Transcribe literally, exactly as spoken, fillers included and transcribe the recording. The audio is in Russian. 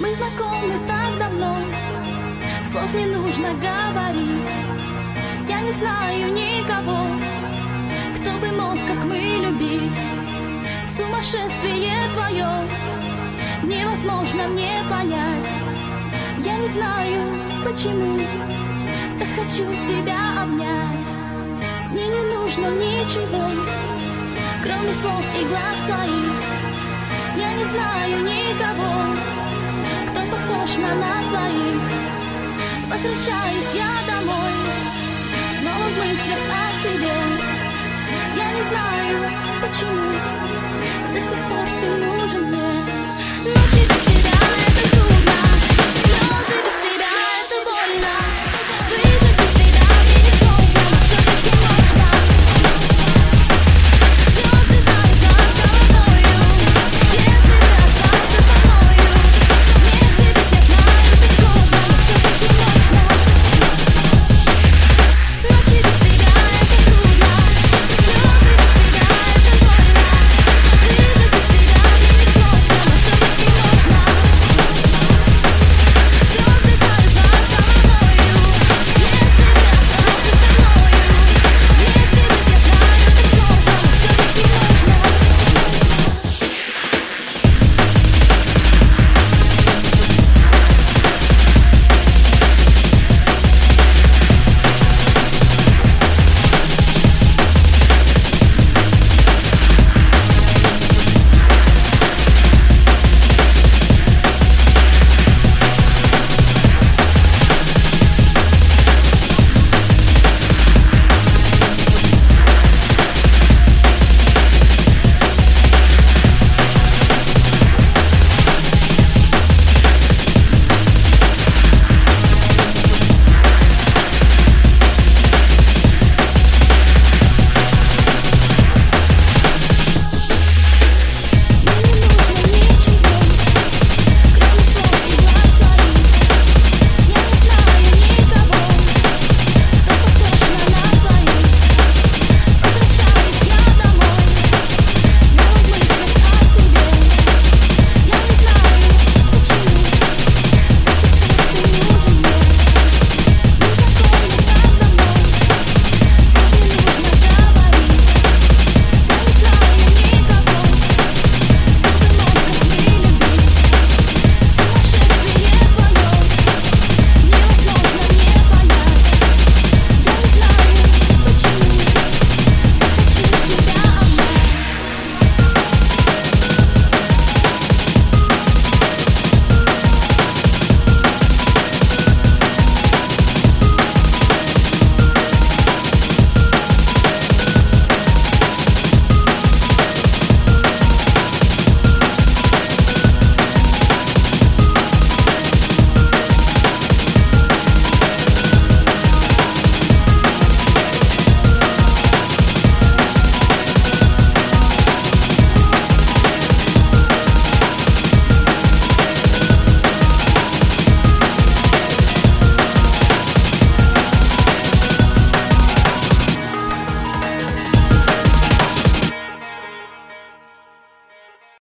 Мы знакомы так давно, слов не нужно говорить. Я не знаю никого, кто бы мог, как мы, любить. Сумасшествие твое невозможно мне понять. Я не знаю почему, так хочу тебя обнять. Мне не нужно ничего, кроме слов и глаз твоих. Я не знаю никого, кто похож на нас двоих. Возвращаюсь я домой, снова в мыслях о тебе. Я не знаю почему, до сих пор ты нужен мне, но тебе